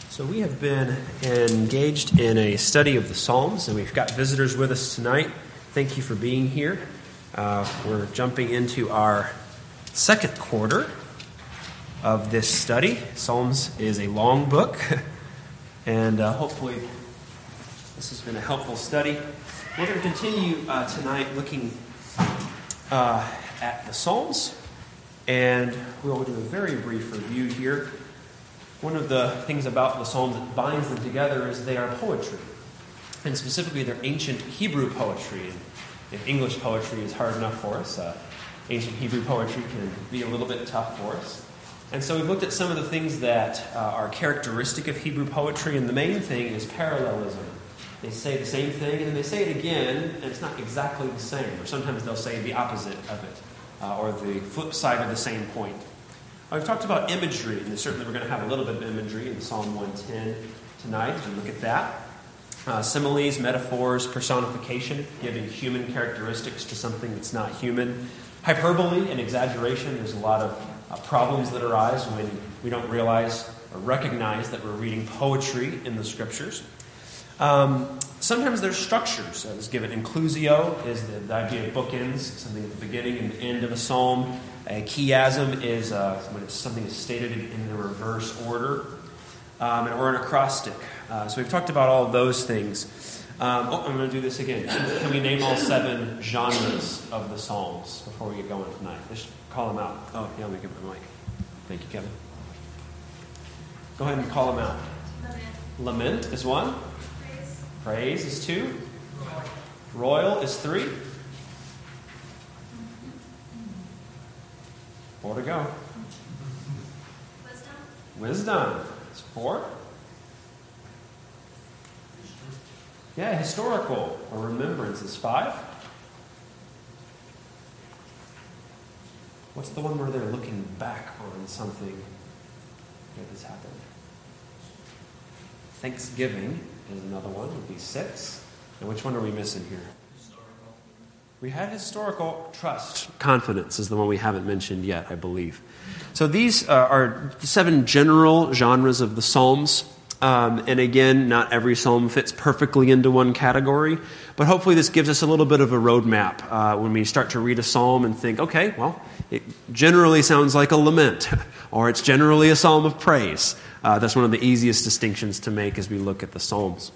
So we have been engaged in a study of the Psalms, and we've got visitors with us tonight. Thank you for being here. We're jumping into our second quarter of this study. Psalms is a long book, and hopefully this has been a helpful study. We're going to continue tonight looking at the Psalms, and we'll do a very brief review here. One of the things about the Psalms that binds them together is they are poetry, and specifically they're ancient Hebrew poetry. And if English poetry is hard enough for us, ancient Hebrew poetry can be a little bit tough for us. And so we've looked at some of the things that are characteristic of Hebrew poetry, and the main thing is parallelism. They say the same thing, and then they say it again, and it's not exactly the same. Or sometimes they'll say the opposite of it, or the flip side of the same point. We've talked about imagery, and certainly we're going to have a little bit of imagery in Psalm 110 tonight as we look at that. Similes, metaphors, personification, giving human characteristics to something that's not human. Hyperbole and exaggeration. There's a lot of problems that arise when we don't realize or recognize that we're reading poetry in the Scriptures. Sometimes there's structures. It's given inclusio is the idea of bookends, something at the beginning and the end of a psalm. A chiasm is when something is stated in the reverse order, or an acrostic. So we've talked about all of those things. I'm going to do this again. Can we name all 7 genres of the Psalms before we get going tonight? Let's call them out. Oh, yeah, let me give my mic. Thank you, Kevin. Go ahead and call them out. Lament is 1. Praise is 2. Royal is 3. 4 to go. Wisdom is 4. Yeah, historical or remembrance is 5. What's the one where they're looking back on something that has happened? Thanksgiving is another one, would be 6. And which one are we missing here? We had historical. Trust. Confidence is the one we haven't mentioned yet, I believe. So these are 7 general genres of the Psalms. And again, not every psalm fits perfectly into one category. But hopefully this gives us a little bit of a roadmap when we start to read a psalm and think, okay, well, it generally sounds like a lament. Or it's generally a psalm of praise. That's one of the easiest distinctions to make as we look at the Psalms.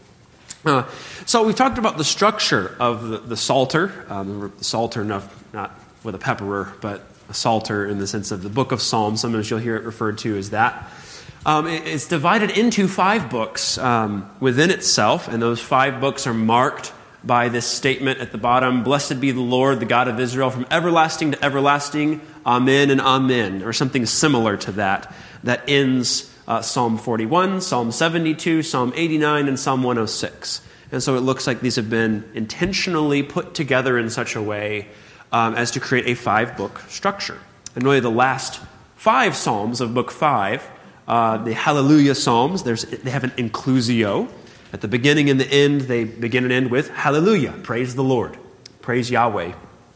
So we've talked about the structure of the Psalter. The Psalter, not with a pepperer, but a Psalter in the sense of the book of Psalms. Sometimes you'll hear it referred to as that. It's divided into 5 books within itself, and those 5 books are marked by this statement at the bottom, "Blessed be the Lord, the God of Israel, from everlasting to everlasting, Amen and Amen," or something similar to that ends Psalm 41, Psalm 72, Psalm 89, and Psalm 106. And so it looks like these have been intentionally put together in such a way as to create a 5-book structure. And really the last 5 Psalms of Book 5, the Hallelujah Psalms, they have an inclusio. At the beginning and the end, they begin and end with Hallelujah, praise the Lord, praise Yahweh.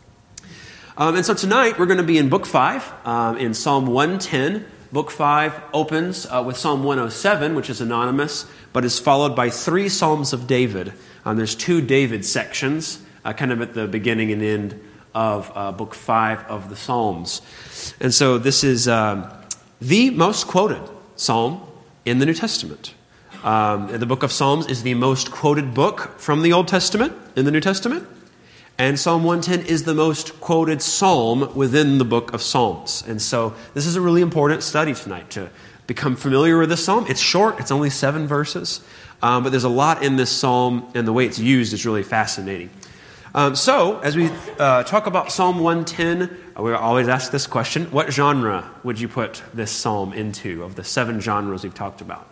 And so tonight we're going to be in Book 5, in Psalm 110. Book 5 opens with Psalm 107, which is anonymous, but is followed by 3 Psalms of David. There's 2 David sections, kind of at the beginning and end of Book 5 of the Psalms. And so this is the most quoted psalm in the New Testament. The book of Psalms is the most quoted book from the Old Testament in the New Testament. And Psalm 110 is the most quoted psalm within the book of Psalms. And so this is a really important study tonight to become familiar with this psalm. It's short. It's only 7 verses. But there's a lot in this psalm, and the way it's used is really fascinating. So as we talk about Psalm 110, we always ask this question: what genre would you put this psalm into of the 7 genres we've talked about?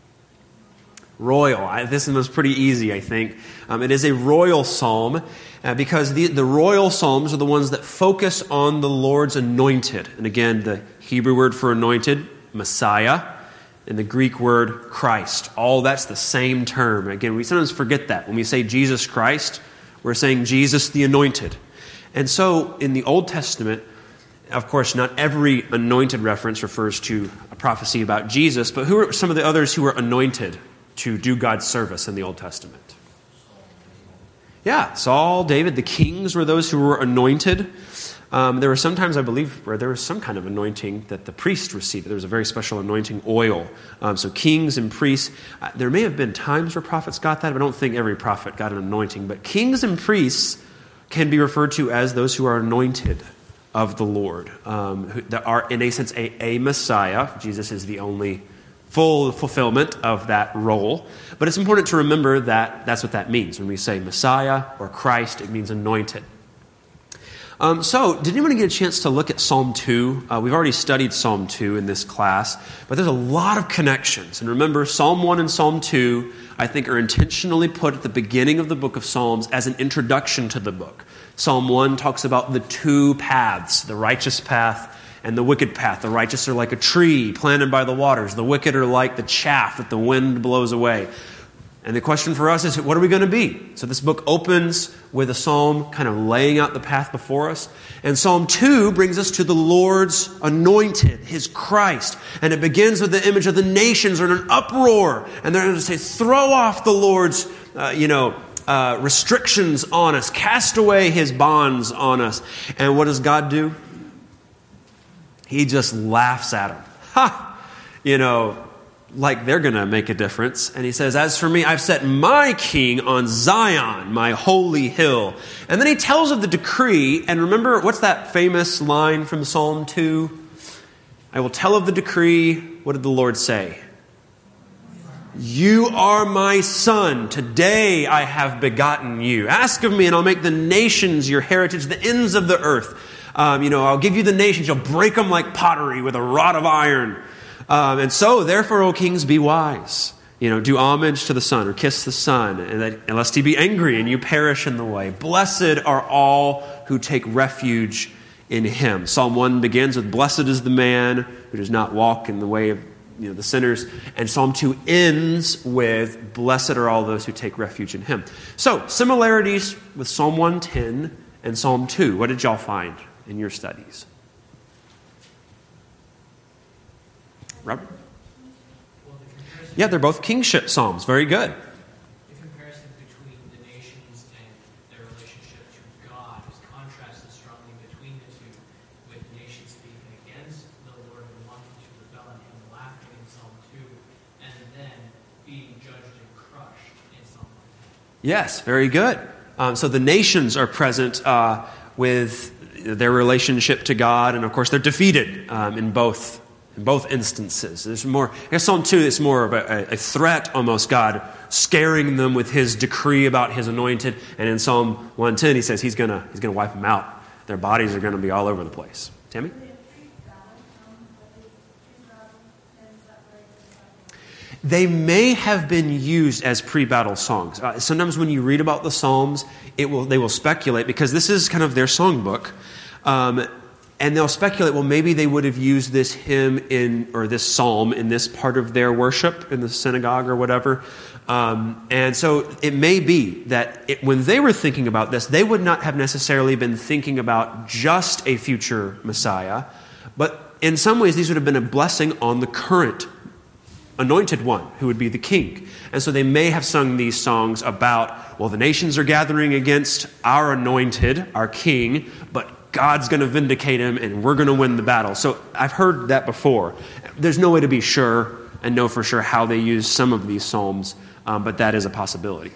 Royal. This was pretty easy, I think. It is a royal psalm because the royal psalms are the ones that focus on the Lord's anointed. And again, the Hebrew word for anointed, Messiah, and the Greek word Christ. All that's the same term. Again, we sometimes forget that. When we say Jesus Christ, we're saying Jesus the anointed. And so in the Old Testament, of course, not every anointed reference refers to a prophecy about Jesus, but who are some of the others who were anointed to do God's service in the Old Testament? Yeah, Saul, David, the kings were those who were anointed. There were sometimes, I believe, where there was some kind of anointing that the priest received. There was a very special anointing oil. So kings and priests, there may have been times where prophets got that, but I don't think every prophet got an anointing. But kings and priests can be referred to as those who are anointed of the Lord, that are, in a sense, a Messiah. Jesus is the only full fulfillment of that role. But it's important to remember that that's what that means. When we say Messiah or Christ, it means anointed. So, did anyone get a chance to look at Psalm 2? We've already studied Psalm 2 in this class, but there's a lot of connections. And remember, Psalm 1 and Psalm 2, I think, are intentionally put at the beginning of the book of Psalms as an introduction to the book. Psalm 1 talks about the two paths, the righteous path and the wicked path. The righteous are like a tree planted by the waters. The wicked are like the chaff that the wind blows away. And the question for us is, what are we going to be? So this book opens with a psalm kind of laying out the path before us. And Psalm 2 brings us to the Lord's anointed, His Christ. And it begins with the image of the nations are in an uproar. And they're going to say, throw off the Lord's, restrictions on us. Cast away His bonds on us. And what does God do? He just laughs at them. Ha! Like they're going to make a difference. And He says, as for me, I've set my king on Zion, my holy hill. And then He tells of the decree. And remember, what's that famous line from Psalm 2? I will tell of the decree. What did the Lord say? You are my son. Today I have begotten you. Ask of me and I'll make the nations your heritage, the ends of the earth. I'll give you the nations. You'll break them like pottery with a rod of iron. And so, therefore, O kings, be wise. Do homage to the Son, or kiss the Son, and lest He be angry and you perish in the way. Blessed are all who take refuge in Him. Psalm 1 begins with, blessed is the man who does not walk in the way of the sinners. And Psalm 2 ends with, blessed are all those who take refuge in Him. So, similarities with Psalm 110 and Psalm 2. What did y'all find in your studies? Robert? Yeah, they're both kingship psalms. Very good. The comparison between the nations and their relationship to God is contrasted strongly between the two, with nations speaking against the Lord and wanting to rebel at Him, laughing in Psalm 2, and then being judged and crushed in Psalm 1. Yes, very good. So the nations are present with their relationship to God, and of course they're defeated in both instances. There's more. I guess Psalm 2 is more of a threat, almost, God scaring them with His decree about His anointed. And in Psalm 110, He says He's gonna wipe them out. Their bodies are going to be all over the place. Tammy? They may have been used as pre-battle songs. Sometimes when you read about the Psalms, they will speculate, because this is kind of their songbook. And they'll speculate, well, maybe they would have used this hymn or this psalm in this part of their worship in the synagogue or whatever. And so it may be that when they were thinking about this, they would not have necessarily been thinking about just a future Messiah, but in some ways these would have been a blessing on the current anointed one, who would be the king. And so they may have sung these songs about, well, the nations are gathering against our anointed, our king, but God's going to vindicate him, and we're going to win the battle. So I've heard that before. There's no way to be sure and know for sure how they use some of these psalms, but that is a possibility.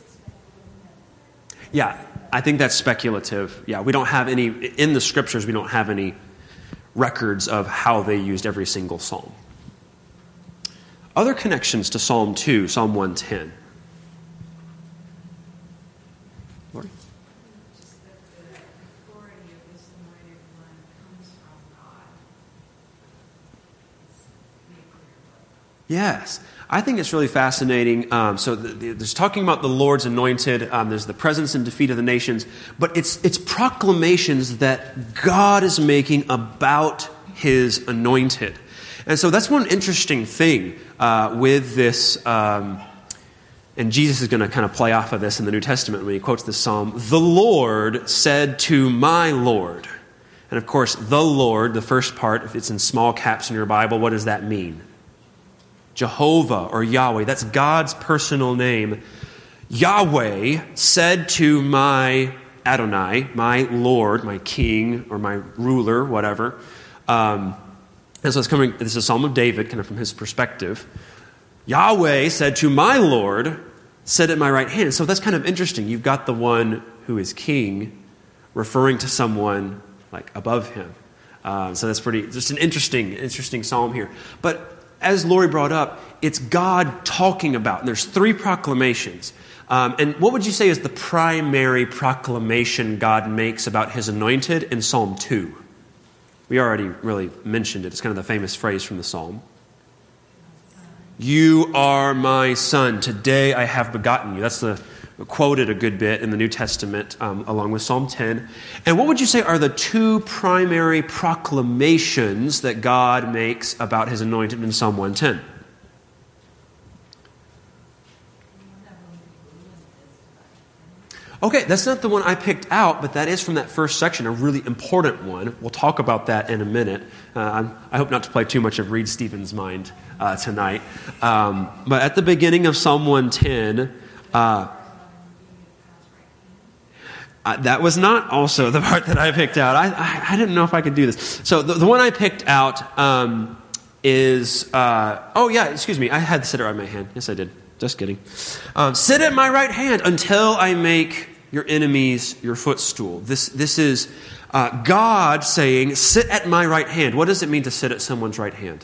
Yeah, I think that's speculative. Yeah, we don't have any, in the scriptures, we don't have any records of how they used every single psalm. Other connections to Psalm 2, Psalm 110. Lori? Yes. I think it's really fascinating. So there's talking about the Lord's anointed. There's the presence and defeat of the nations. But it's proclamations that God is making about His anointed. And so that's one interesting thing with this. And Jesus is going to kind of play off of this in the New Testament when He quotes this psalm. The Lord said to my Lord. And of course, the Lord, the first part, if it's in small caps in your Bible, what does that mean? Jehovah or Yahweh. That's God's personal name. Yahweh said to my Adonai, my Lord, my king, or my ruler, whatever. And so this is a Psalm of David, kind of from his perspective. Yahweh said to my Lord, sit at my right hand. So that's kind of interesting. You've got the one who is king referring to someone like above him. So that's just an interesting psalm here. But as Lori brought up, it's God talking about. And there's 3 proclamations. And what would you say is the primary proclamation God makes about his anointed in Psalm 2? We already really mentioned it. It's kind of the famous phrase from the psalm. You are my son. Today I have begotten you. That's quoted a good bit in the New Testament along with Psalm 10. And what would you say are the 2 primary proclamations that God makes about his anointed in Psalm 110? Okay, that's not the one I picked out, but that is from that first section, a really important one. We'll talk about that in a minute. I hope not to play too much of Reed Stevens' mind tonight. But at the beginning of Psalm 110, that was not also the part that I picked out. I didn't know if I could do this. So the one I picked out is... I had the sitter on my hand. Yes, I did. Just kidding. Sit at my right hand until I make your enemies your footstool. This is God saying, sit at my right hand. What does it mean to sit at someone's right hand?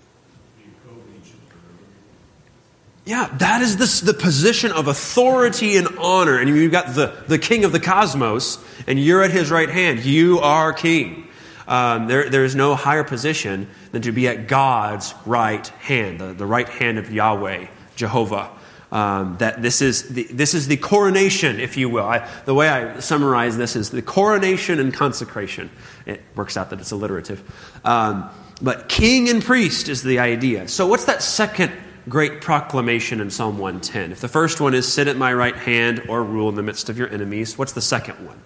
Yeah, that is the position of authority and honor. And you've got the king of the cosmos, and you're at his right hand. You are king. There is no higher position than to be at God's right hand, the right hand of Yahweh, Jehovah. That this is the coronation, if you will. The way I summarize this is the coronation and consecration. It works out that it's alliterative. But king and priest is the idea. So what's that second great proclamation in Psalm 110? If the first one is sit at my right hand or rule in the midst of your enemies, what's the second one?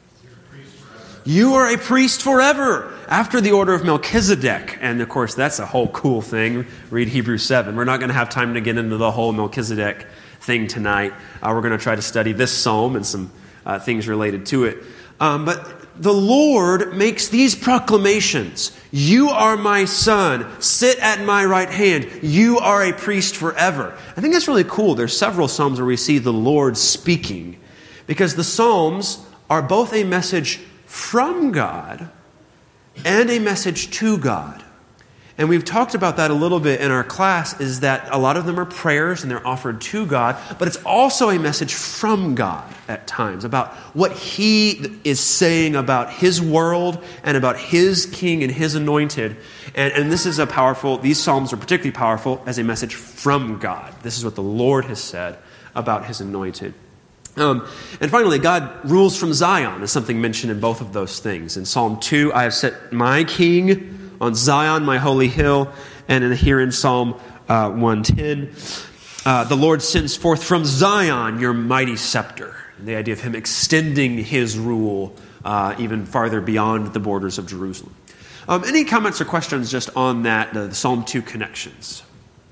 You are a priest forever, after the order of Melchizedek. And of course, that's a whole cool thing. Read Hebrews 7. We're not going to have time to get into the whole Melchizedek thing tonight. We're going to try to study this psalm and some things related to it. But the Lord makes these proclamations. You are my son. Sit at my right hand. You are a priest forever. I think that's really cool. There's several psalms where we see the Lord speaking, because the psalms are both a message from God and a message to God. And we've talked about that a little bit in our class, is that a lot of them are prayers and they're offered to God, but it's also a message from God at times about what he is saying about his world and about his king and his anointed. And this is these psalms are particularly powerful as a message from God. This is what the Lord has said about his anointed. And finally, God rules from Zion is something mentioned in both of those things. In Psalm 2, I have set my king on Zion, my holy hill. And here in Psalm 110, the Lord sends forth from Zion your mighty scepter. And the idea of him extending his rule even farther beyond the borders of Jerusalem. Any comments or questions just on that, the Psalm 2 connections?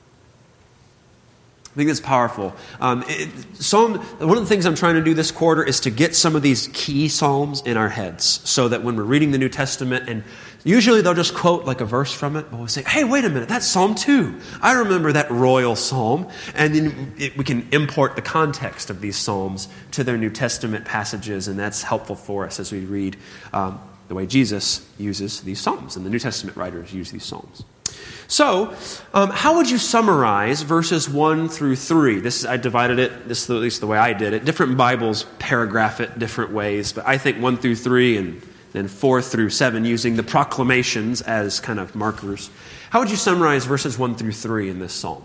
I think that's powerful. One of the things I'm trying to do this quarter is to get some of these key psalms in our heads, so that when we're reading the New Testament, and usually they'll just quote like a verse from it, but we'll say, hey, wait a minute, that's Psalm 2. I remember that royal psalm. And then we can import the context of these psalms to their New Testament passages, and that's helpful for us as we read the way Jesus uses these psalms, and the New Testament writers use these psalms. So, how would you summarize verses 1 through 3? I divided it, this is at least the way I did it. Different Bibles paragraph it different ways, but I think 1 through 3 and then 4 through 7 using the proclamations as kind of markers. How would you summarize verses 1 through 3 in this psalm?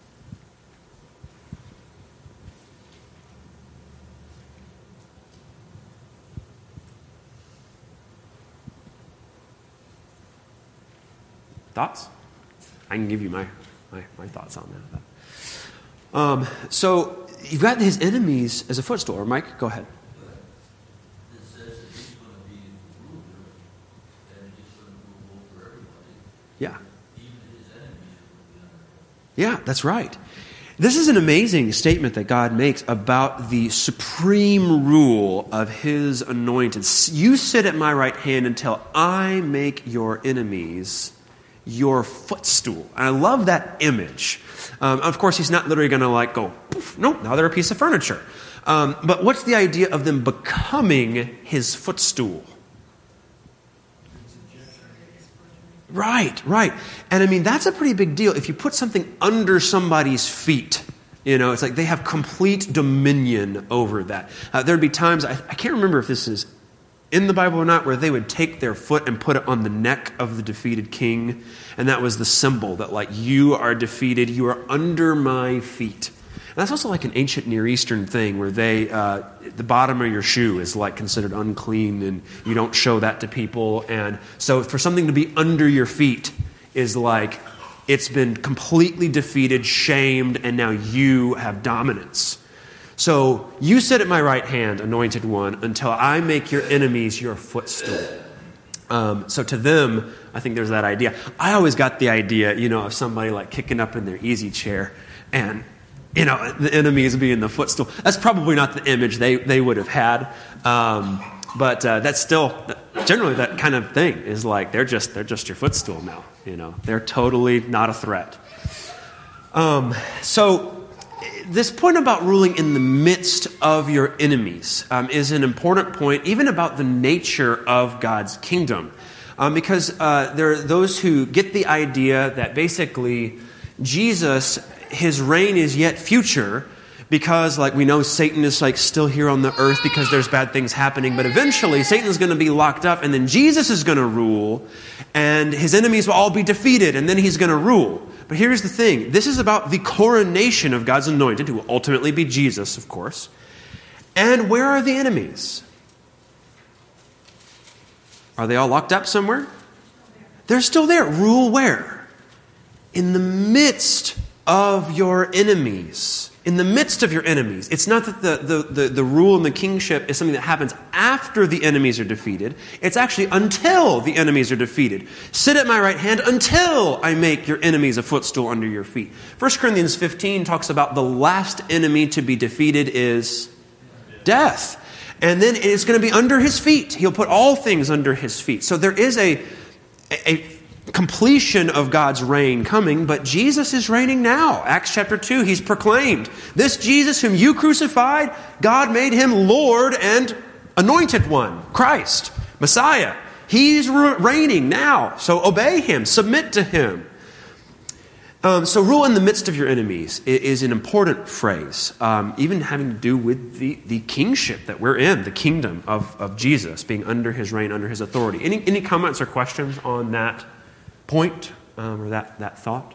Thoughts? I can give you my thoughts on that. So you've got his enemies as a footstool. Mike, go ahead. It says that he's going to be ruler Yeah, that's right. This is an amazing statement that God makes about the supreme rule of his anointed. You sit at my right hand until I make your enemies your footstool. And I love that image. Of course, he's not literally going to go, poof, nope, now they're a piece of furniture. But what's the idea of them becoming his footstool? Right. And I mean, that's a pretty big deal. If you put something under somebody's feet, it's like they have complete dominion over that. There'd be times, I can't remember if this is in the Bible or not, where they would take their foot and put it on the neck of the defeated king. And that was the symbol that you are defeated, you are under my feet. And that's also like an ancient Near Eastern thing where the bottom of your shoe is considered unclean and you don't show that to people. And so for something to be under your feet is it's been completely defeated, shamed, and now you have dominance. So you sit at my right hand, anointed one, until I make your enemies your footstool. So to them, I think there's that idea. I always got the idea, of somebody kicking up in their easy chair and the enemies being the footstool. That's probably not the image they would have had. But that's still, generally that kind of thing is they're just your footstool now. They're totally not a threat. So this point about ruling in the midst of your enemies is an important point, even about the nature of God's kingdom. Because there are those who get the idea that basically Jesus, his reign is yet future, because we know Satan is still here on the earth because there's bad things happening, but eventually Satan's going to be locked up and then Jesus is going to rule and his enemies will all be defeated and then he's going to rule. But here's the thing. This is about the coronation of God's anointed, who will ultimately be Jesus, of course. And where are the enemies? Are they all locked up somewhere? They're still there. Rule where? In the midst of your enemies. In the midst of your enemies. It's not that the rule and the kingship is something that happens after the enemies are defeated. It's actually until the enemies are defeated. Sit at my right hand until I make your enemies a footstool under your feet. 1 Corinthians 15 talks about the last enemy to be defeated is death. And then it's going to be under his feet. He'll put all things under his feet. So there is a completion of God's reign coming, but Jesus is reigning now. Acts chapter 2, he's proclaimed, this Jesus whom you crucified, God made him Lord and anointed one, Christ, Messiah. He's reigning now, so obey him, submit to him. So rule in the midst of your enemies is an important phrase, even having to do with the kingship that we're in, the kingdom of Jesus, being under his reign, under his authority. Any comments or questions on that point or that thought?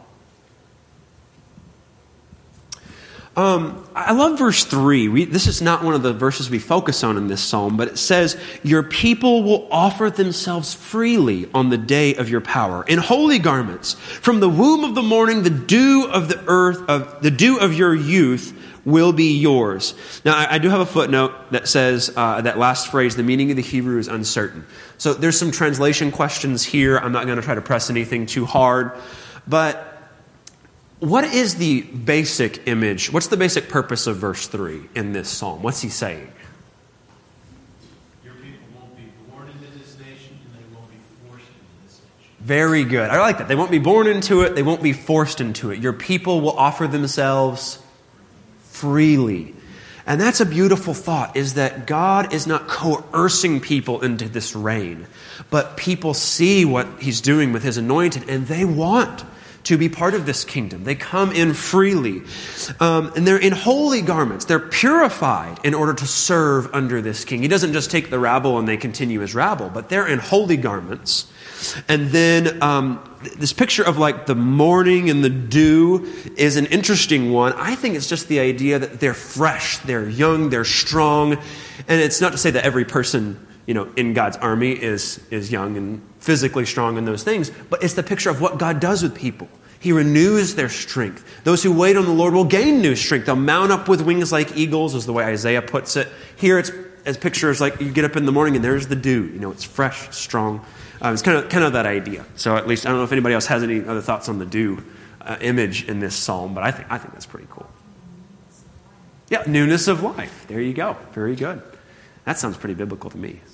I love verse 3. This is not one of the verses we focus on in this psalm, but it says, your people will offer themselves freely on the day of your power, in holy garments. From the womb of the morning, the dew of the earth, the dew of your youth will be yours. Now, I do have a footnote that says that last phrase, the meaning of the Hebrew is uncertain. So there's some translation questions here. I'm not going to try to press anything too hard. But what is the basic image? What's the basic purpose of verse 3 in this psalm? What's he saying? Your people won't be born into this nation and they won't be forced into this nation. Very good. I like that. They won't be born into it. They won't be forced into it. Your people will offer themselves freely. And that's a beautiful thought, is that God is not coercing people into this reign, but people see what he's doing with his anointed and they want to be part of this kingdom. They come in freely. And they're in holy garments. They're purified in order to serve under this king. He doesn't just take the rabble and they continue as rabble, but they're in holy garments. And then this picture of the morning and the dew is an interesting one. I think it's just the idea that they're fresh, they're young, they're strong. And it's not to say that every person in God's army is young and physically strong in those things, but it's the picture of what God does with people. He renews their strength. Those who wait on the Lord will gain new strength. They'll mount up with wings like eagles, is the way Isaiah puts it. Here it's as pictures you get up in the morning and there's the dew. It's fresh, strong. It's kind of that idea. So at least I don't know if anybody else has any other thoughts on the dew image in this psalm, but I think that's pretty cool. Yeah, newness of life. There you go. Very good. That sounds pretty biblical to me.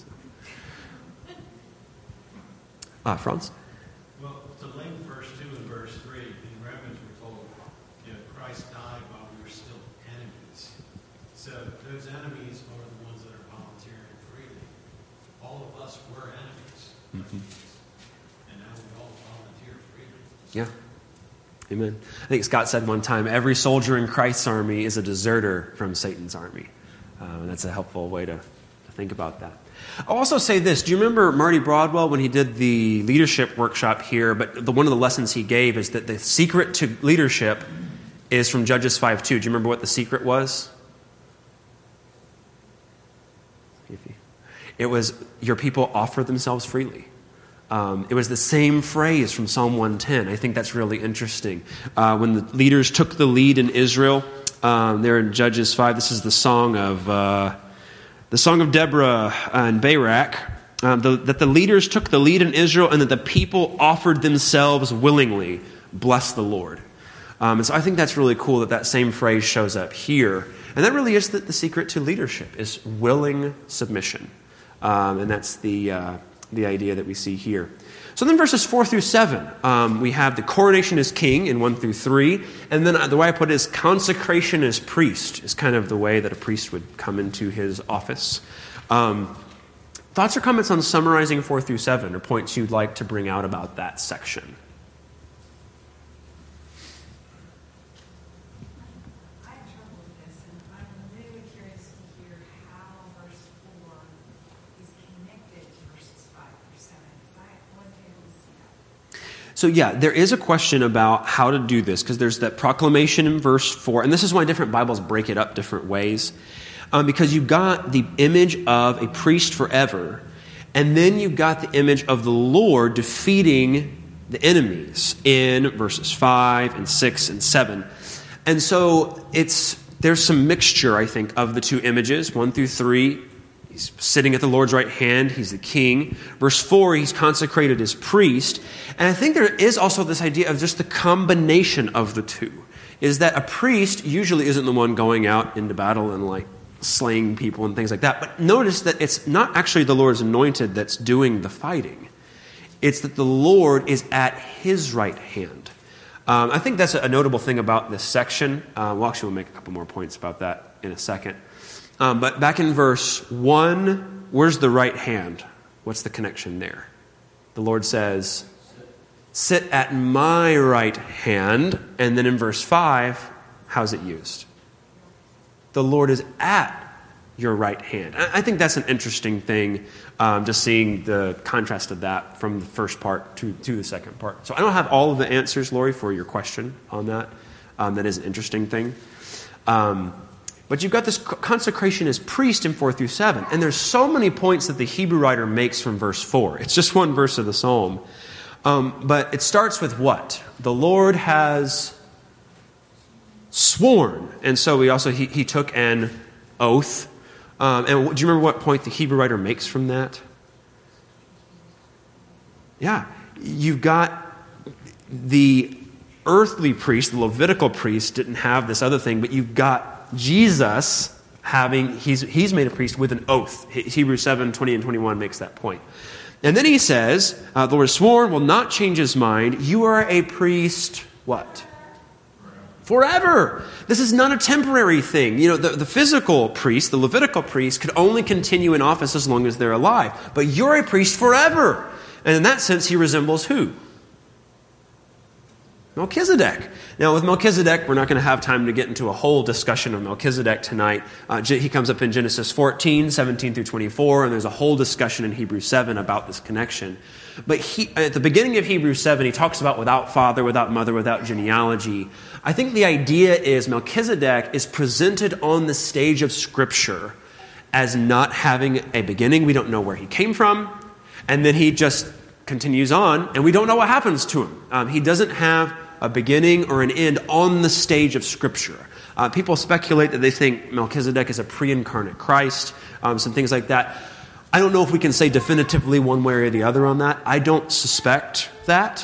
So. Franz? Well, to link verse 2 and verse 3, in Romans we're told, Christ died while we were still enemies. So those enemies are the ones that are volunteering freely. All of us were enemies. And now we all volunteer freely. Yeah. Amen. I think Scott said one time, every soldier in Christ's army is a deserter from Satan's army. And that's a helpful way to think about that. I'll also say this. Do you remember Marty Broadwell when he did the leadership workshop here? But one of the lessons he gave is that the secret to leadership is from Judges 5:2. Do you remember what the secret was? It was your people offer themselves freely. It was the same phrase from Psalm 110. I think that's really interesting. When the leaders took the lead in Israel, there in Judges 5, this is the song of Deborah and Barak, that the leaders took the lead in Israel and that the people offered themselves willingly. Bless the Lord. And so I think that's really cool that same phrase shows up here. And that really is the secret to leadership, is willing submission. And that's the idea that we see here. So then verses 4 through 7, we have the coronation as king in 1 through 3. And then the way I put it is consecration as priest is kind of the way that a priest would come into his office. Thoughts or comments on summarizing 4 through 7 or points you'd like to bring out about that section? So yeah, there is a question about how to do this, because there's that proclamation in verse 4, and this is why different Bibles break it up different ways, because you've got the image of a priest forever, and then you've got the image of the Lord defeating the enemies in verses 5 and 6 and 7. And so there's some mixture, I think, of the two images, 1 through 3. He's sitting at the Lord's right hand. He's the king. Verse 4, he's consecrated as priest. And I think there is also this idea of just the combination of the two. Is that a priest usually isn't the one going out into battle and slaying people and things like that. But notice that it's not actually the Lord's anointed that's doing the fighting. It's that the Lord is at his right hand. I think that's a notable thing about this section. We'll make a couple more points about that in a second. But back in verse 1, where's the right hand? What's the connection there? The Lord says, sit at my right hand. And then in verse 5, how's it used? The Lord is at your right hand. I think that's an interesting thing, just seeing the contrast of that from the first part to the second part. So I don't have all of the answers, Lori, for your question on that. That is an interesting thing. But you've got this consecration as priest in 4 through 7. And there's so many points that the Hebrew writer makes from verse 4. It's just one verse of the psalm. But it starts with what? The Lord has sworn. And so he took an oath. And do you remember what point the Hebrew writer makes from that? Yeah. You've got the earthly priest, the Levitical priest, didn't have this other thing, but you've got Jesus he's made a priest with an oath. Hebrews 7, 20 and 21 makes that point. And then he says, the Lord has sworn, will not change his mind. You are a priest, what? Forever. This is not a temporary thing. The physical priest, the Levitical priest, could only continue in office as long as they're alive. But you're a priest forever. And in that sense, he resembles who? Melchizedek. Now, with Melchizedek, we're not going to have time to get into a whole discussion of Melchizedek tonight. He comes up in Genesis 14, 17 through 24, and there's a whole discussion in Hebrews 7 about this connection. But at the beginning of Hebrews 7, he talks about without father, without mother, without genealogy. I think the idea is Melchizedek is presented on the stage of Scripture as not having a beginning. We don't know where he came from. And then he just continues on, and we don't know what happens to him. He doesn't have a beginning or an end on the stage of Scripture. People speculate that they think Melchizedek is a pre-incarnate Christ, some things like that. I don't know if we can say definitively one way or the other on that. I don't suspect that.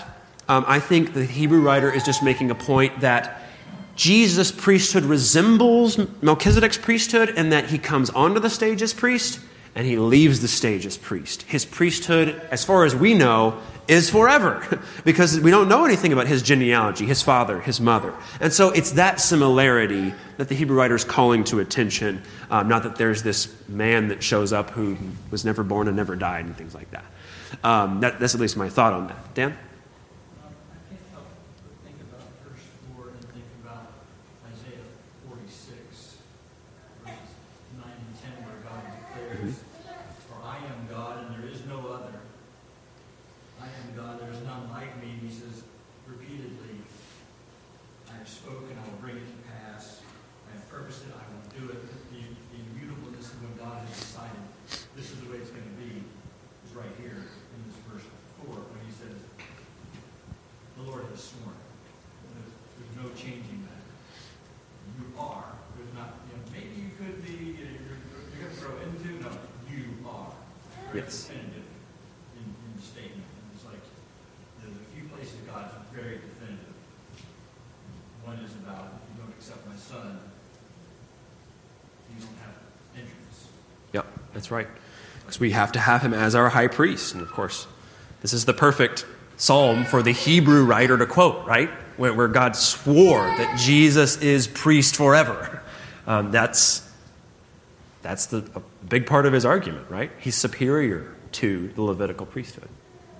I think the Hebrew writer is just making a point that Jesus' priesthood resembles Melchizedek's priesthood in that he comes onto the stage as priest and he leaves the stage as priest. His priesthood, as far as we know, is forever because we don't know anything about his genealogy, his father, his mother. And so it's that similarity that the Hebrew writer is calling to attention, not that there's this man that shows up who was never born and never died and things like that. That's at least my thought on that. Dan? I can't help but think about verse 4 and think about Isaiah 46, verses 9 and 10, where God declares, "For I am God and there is no other. I am God, there is none like me." He says repeatedly, "I have spoken, I will bring it to pass. I have purposed it, I will do it." The immutableness of when God has decided this is the way it's going to be is right here in this verse 4 when he says, "The Lord has sworn." There's no changing that. You are. There's not, maybe you could be, you're going to throw into. No, you are. Yes. Definitive in the statement. It's like, there's a few places God's very definitive. One is about, if you don't accept my son, you don't have entrance. Yep, that's right. Because we have to have him as our high priest. And of course, this is the perfect psalm for the Hebrew writer to quote, right? Where God swore that Jesus is priest forever. That's a big part of his argument, right? He's superior to the Levitical priesthood.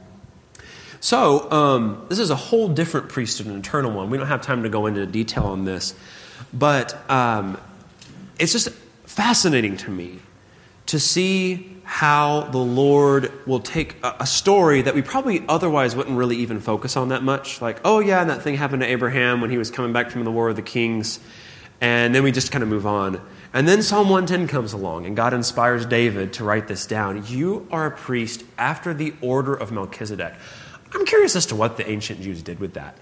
So, this is a whole different priesthood, an eternal one. We don't have time to go into detail on this. But it's just fascinating to me to see how the Lord will take a story that we probably otherwise wouldn't really even focus on that much. Like, oh yeah, and that thing happened to Abraham when he was coming back from the War of the Kings. And then we just kind of move on. And then Psalm 110 comes along, and God inspires David to write this down. You are a priest after the order of Melchizedek. I'm curious as to what the ancient Jews did with that,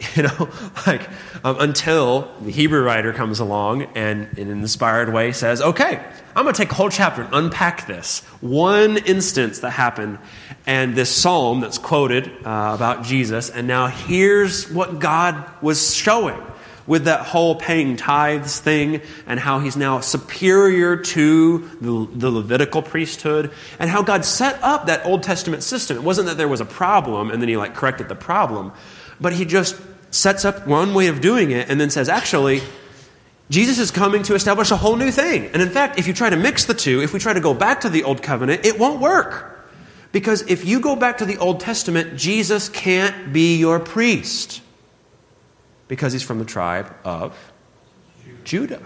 until the Hebrew writer comes along and in an inspired way says, okay, I'm going to take a whole chapter and unpack this. One instance that happened and this psalm that's quoted about Jesus, and now here's what God was showing with that whole paying tithes thing and how he's now superior to the Levitical priesthood and how God set up that Old Testament system. It wasn't that there was a problem and then he corrected the problem, but he just sets up one way of doing it and then says, actually, Jesus is coming to establish a whole new thing. And in fact, if you try to mix the two, if we try to go back to the Old Covenant, it won't work. Because if you go back to the Old Testament, Jesus can't be your priest. Because he's from the tribe of Judah.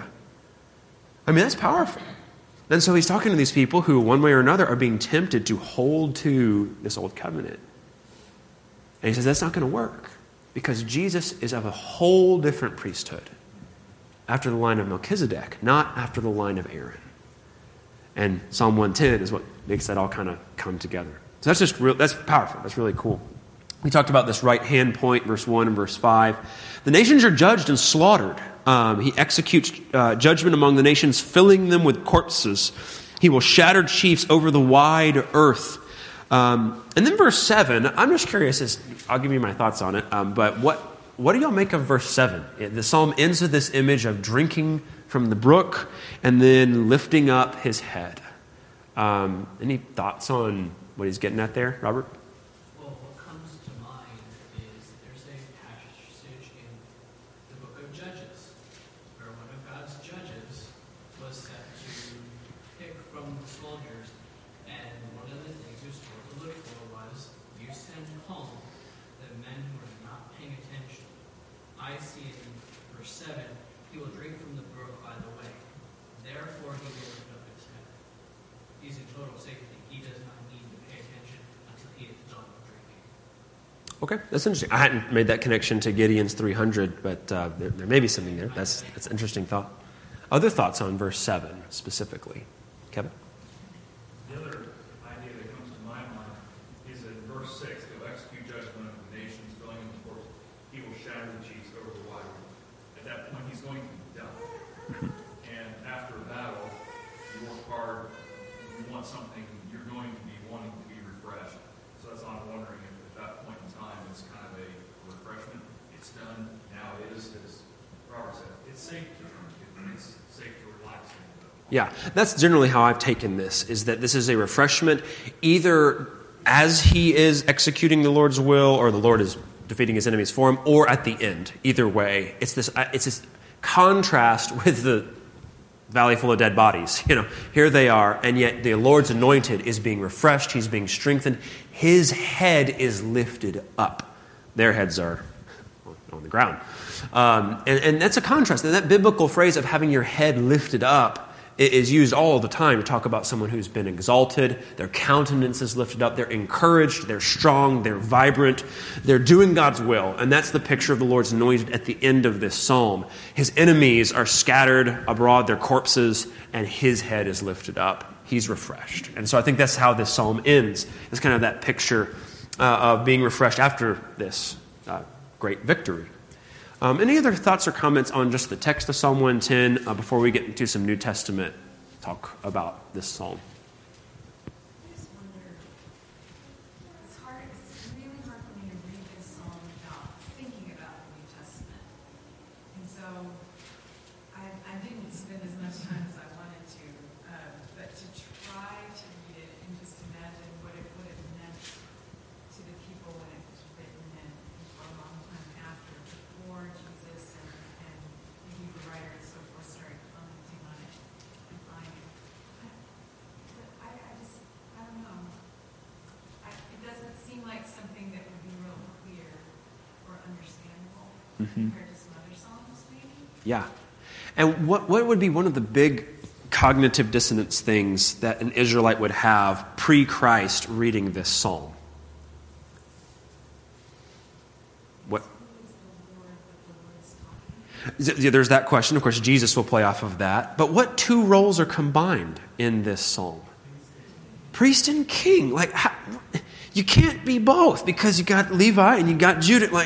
I mean, that's powerful. And so he's talking to these people who, one way or another, are being tempted to hold to this old covenant. And he says, that's not going to work. Because Jesus is of a whole different priesthood. After the line of Melchizedek, not after the line of Aaron. And Psalm 110 is what makes that all kind of come together. So that's powerful. That's really cool. We talked about this right hand point, verse 1 and verse 5. The nations are judged and slaughtered. He executes judgment among the nations, filling them with corpses. He will shatter chiefs over the wide earth. And then verse 7, I'm just curious, I'll give you my thoughts on it, but what do y'all make of verse 7? The psalm ends with this image of drinking from the brook and then lifting up his head. Any thoughts on what he's getting at there, Robert? Well, what comes to mind is there's a passage in the book of Judges where one of God's judges was set to pick from the soldiers, and one of the things he was told to look for was, you send home the men who are not paying attention. I see in verse 7, he will drink from the brook by the way. Therefore he will lift up his head. He's in total safety. He does not need to pay attention until he is done drinking. Okay, that's interesting. I hadn't made that connection to Gideon's 300, but there may be something there. That's an interesting thought. Other thoughts on verse 7 specifically? Kevin? The other idea that comes to my mind is in verse 6, he'll execute judgment of the nations, filling them with corpses. He will shatter the chiefs over the wide world. At that point, he's going to die. And after a battle, you work hard, you want something, you're going to be wanting to be refreshed. So that's why I'm wondering if at that point in time it's kind of a refreshing just as Robert said, it's safe to turn to. It's safe to relax in. Yeah, that's generally how I've taken this, is that this is a refreshment either as he is executing the Lord's will or the Lord is defeating his enemies for him, or at the end. Either way, it's this contrast with the valley full of dead bodies. Here they are, and yet the Lord's anointed is being refreshed. He's being strengthened. His head is lifted up. Their heads are on the ground. And that's a contrast. And that biblical phrase of having your head lifted up is used all the time to talk about someone who's been exalted. Their countenance is lifted up. They're encouraged. They're strong. They're vibrant. They're doing God's will. And that's the picture of the Lord's anointed at the end of this psalm. His enemies are scattered abroad, their corpses, and his head is lifted up. He's refreshed. And so I think that's how this psalm ends. It's kind of that picture of being refreshed after this great victory. Any other thoughts or comments on just the text of Psalm 110 before we get into some New Testament talk about this psalm? I just wonder, it's really hard for me to read this psalm without thinking about the New Testament. And so I didn't spend as much time as I wanted to, but to try to read it and just imagine what it would have meant to the people when it was written and for a long time after, before Jesus and the Hebrew writer and so forth started commenting on it and finding it. I don't know. It doesn't seem like something that would be real clear or understandable compared to some other psalms, maybe. Yeah. And what would be one of the big cognitive dissonance things that an Israelite would have pre-Christ reading this psalm? What? There's that question. Of course, Jesus will play off of that. But what two roles are combined in this psalm? Priest and king. You can't be both, because you got Levi and you got Judah.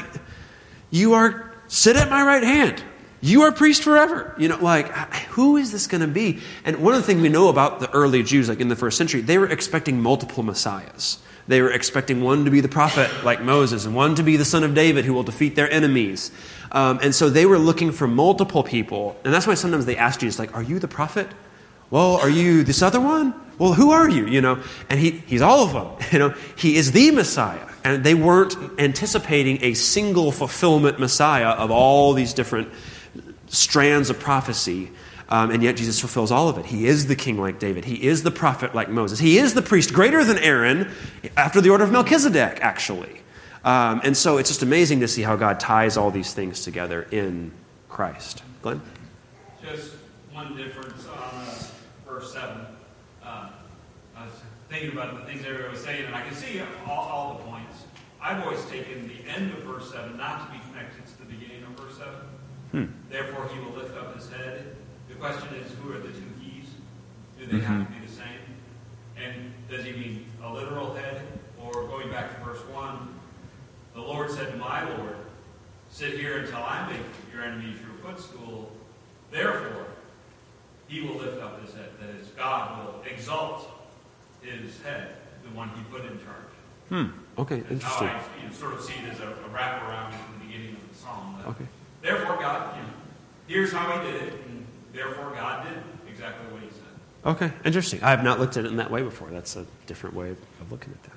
Sit at my right hand. You are priest forever. Who is this going to be? And one of the things we know about the early Jews, in the first century, they were expecting multiple messiahs. They were expecting one to be the prophet like Moses and one to be the son of David who will defeat their enemies. And so they were looking for multiple people. And that's why sometimes they ask Jesus, are you the prophet? Well, are you this other one? Well, who are you? And he's all of them. He is the Messiah. And they weren't anticipating a single fulfillment Messiah of all these different strands of prophecy. And yet Jesus fulfills all of it. He is the king like David. He is the prophet like Moses. He is the priest greater than Aaron after the order of Melchizedek, actually. And so it's just amazing to see how God ties all these things together in Christ. Glenn? Just one difference on verse 7. I was thinking about the things everybody was saying, and I can see all the points. I've always taken the end of verse 7 not to be connected to the beginning of verse 7. Therefore he will lift up his head. The question is, who are the two he's? Do they have to be the same? And does he mean a literal head? Or going back to verse 1, the Lord said to my Lord, sit here until I make your enemies your footstool. Therefore, he will lift up his head. That is, God will exalt his head, the one he put in charge. Okay, That's interesting. how I sort of see it as a wraparound in the beginning of the psalm. Okay. Therefore, God, here's how he did it, and therefore God did exactly what he said. Okay, interesting. I have not looked at it in that way before. That's a different way of looking at that.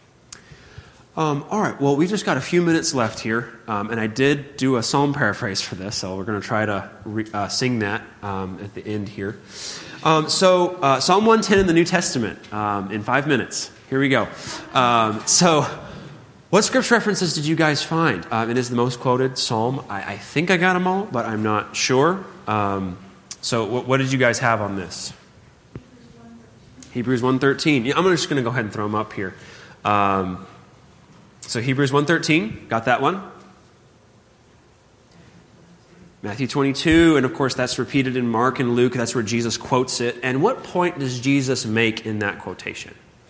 All right, well, we've just got a few minutes left here, and I did do a psalm paraphrase for this, so we're going to try to sing that at the end here. Psalm 110 in the New Testament in 5 minutes. Here we go. So what scripture references did you guys find? It is the most quoted psalm. I think I got them all, but I'm not sure. So what did you guys have on this? Hebrews 1:13. I'm just going to go ahead and throw them up here. So Hebrews 1:13, got that one? Matthew 22, and of course that's repeated in Mark and Luke. That's where Jesus quotes it. And what point does Jesus make in that quotation?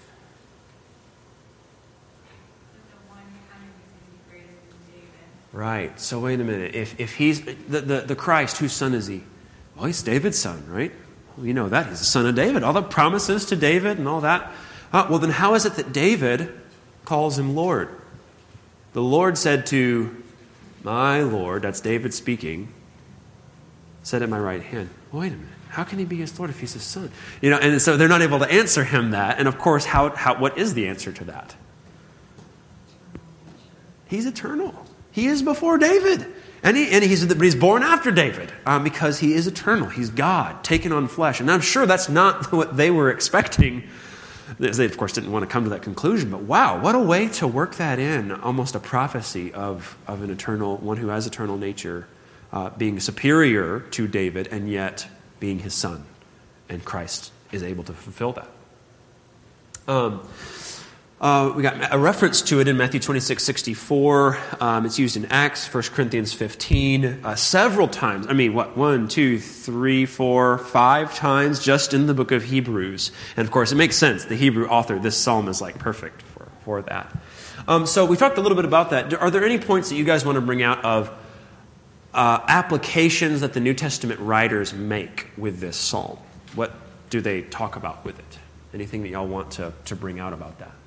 Right. So wait a minute. If he's the Christ, whose son is he? Well, he's David's son, right? Well, you know that. He's the son of David. All the promises to David and all that. Well, then how is it that David calls him Lord? The Lord said to my Lord, that's David speaking, sit at my right hand. Well, wait a minute. How can he be his Lord if he's his son? And so they're not able to answer him that. And of course, what is the answer to that? He's eternal. He is before David. But he's born after David because he is eternal. He's God, taken on flesh. And I'm sure that's not what they were expecting. They, of course, didn't want to come to that conclusion. But wow, what a way to work that in, almost a prophecy of an eternal, one who has eternal nature, being superior to David and yet being his son. And Christ is able to fulfill that. We got a reference to it in Matthew 26:64. It's used in Acts, 1 Corinthians 15, several times. 1, 2, 3, 4, 5 times just in the book of Hebrews. And of course, it makes sense. The Hebrew author, this psalm is like perfect for that. So we talked a little bit about that. Are there any points that you guys want to bring out of applications that the New Testament writers make with this psalm? What do they talk about with it? Anything that y'all want to bring out about that?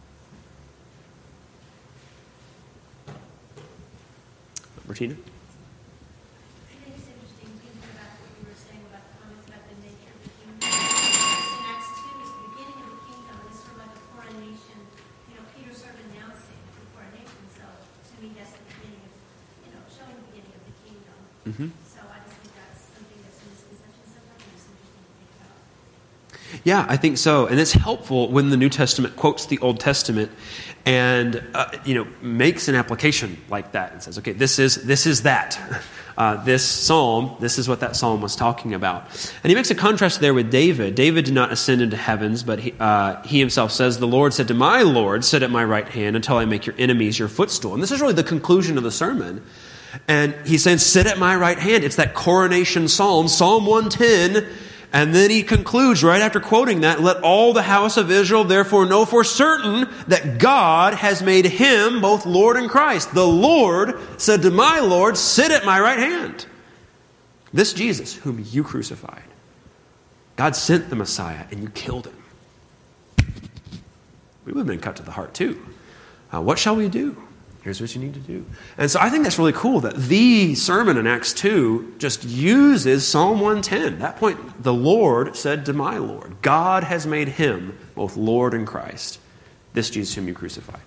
Martina? I think it's interesting thinking about what you were saying about the comments about the nature of the kingdom. In Acts 2 is the beginning of the kingdom, and it's sort of like a coronation. Peter sort of announcing the coronation. So to me, that's the beginning of, showing the beginning of the kingdom. Mm-hmm. So I just think that's something that's in misconception sometimes, and it's interesting to think about. Yeah, I think so. And it's helpful when the New Testament quotes the Old Testament and makes an application like that and says, okay, this is that. This psalm, this is what that psalm was talking about. And he makes a contrast there with David. David did not ascend into heavens, but he himself says, the Lord said to my Lord, sit at my right hand until I make your enemies your footstool. And this is really the conclusion of the sermon. And he's saying, sit at my right hand. It's that coronation psalm, Psalm 110. And then he concludes right after quoting that, let all the house of Israel therefore know for certain that God has made him both Lord and Christ. The Lord said to my Lord, sit at my right hand. This Jesus, whom you crucified. God sent the Messiah and you killed him. We would have been cut to the heart too. What shall we do? Here's what you need to do. And so I think that's really cool that the sermon in Acts 2 just uses Psalm 110. That point, the Lord said to my Lord, God has made him both Lord and Christ, this Jesus whom you crucified.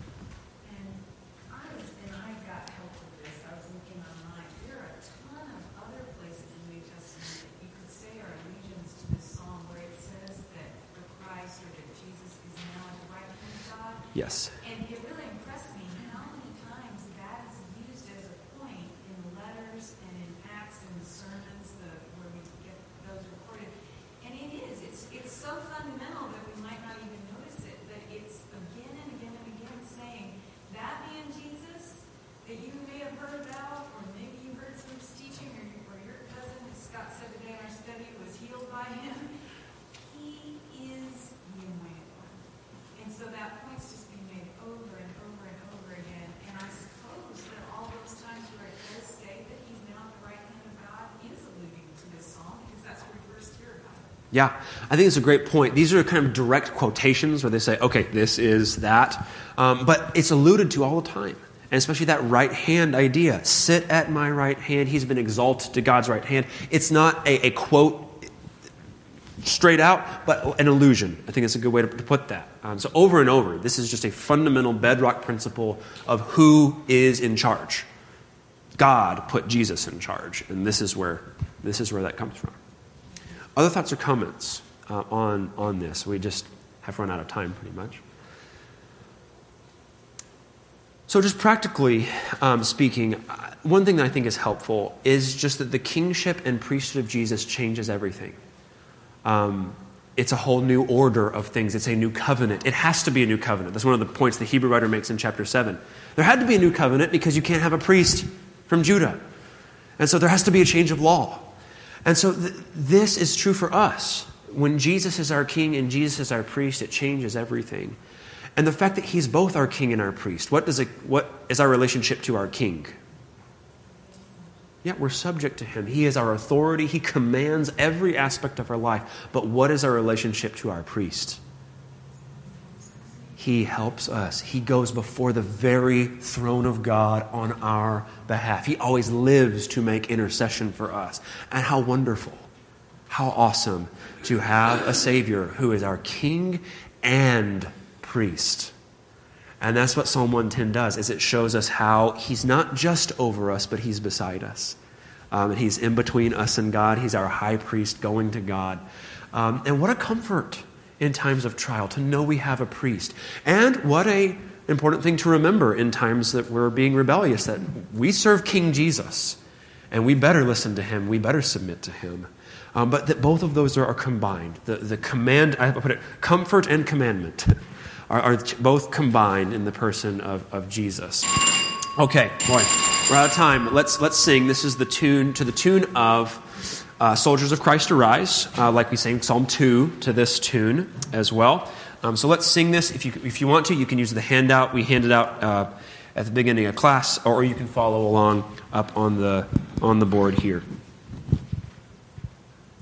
And I got help with this. I was looking online. There are a ton of other places in the New Testament that you could say are allusions to this psalm where it says that the Christ or that Jesus is now at the right hand of God. Yes. And it really impressed me how many times that is used as a point in letters and in Acts and sermons where we get those recorded. And it is. It's so fundamental that we might not even notice it, but it's again and again and again saying, that man Jesus that you may have heard about, or maybe you heard some of his teaching, or your cousin, as Scott said today in our study, was healed by him. He is the anointed one. And so that point's just being made over and over and over again. And I suppose that all those times where it does say that he's now at the right hand of God is alluding to this psalm, because that's where we first hear about it. Yeah, I think it's a great point. These are kind of direct quotations where they say, okay, this is that. But it's alluded to all the time. And especially that right hand idea. Sit at my right hand. He's been exalted to God's right hand. It's not a quote straight out, but an allusion. I think it's a good way to put that. So over and over, this is just a fundamental bedrock principle of who is in charge. God put Jesus in charge. And this is where that comes from. Other thoughts or comments on this? We just have run out of time pretty much. So just practically speaking, one thing that I think is helpful is just that the kingship and priesthood of Jesus changes everything. It's a whole new order of things. It's a new covenant. It has to be a new covenant. That's one of the points the Hebrew writer makes in chapter 7. There had to be a new covenant because you can't have a priest from Judah. And so there has to be a change of law. And so this is true for us. When Jesus is our king and Jesus is our priest, it changes everything. And the fact that he's both our king and our priest, what is our relationship to our king? Yeah, we're subject to him. He is our authority. He commands every aspect of our life. But what is our relationship to our priest? He helps us. He goes before the very throne of God on our behalf. He always lives to make intercession for us. And how wonderful, how awesome to have a Savior who is our King and priest. And that's what Psalm 110 does, is it shows us how He's not just over us, but He's beside us. He's in between us and God. He's our high priest going to God. And what a comfort in times of trial to know we have a priest. And what a important thing to remember in times that we're being rebellious, that we serve King Jesus, and we better listen to Him, we better submit to Him. But that both of those are combined. The command, I put it, comfort and commandment are both combined in the person of Jesus. Okay, boy, we're out of time. Let's sing. This is the tune of Soldiers of Christ Arise, like we sang Psalm 2 to this tune as well. So let's sing this. If you want to, you can use the handout. We handed out at the beginning of class, or you can follow along up on the board here.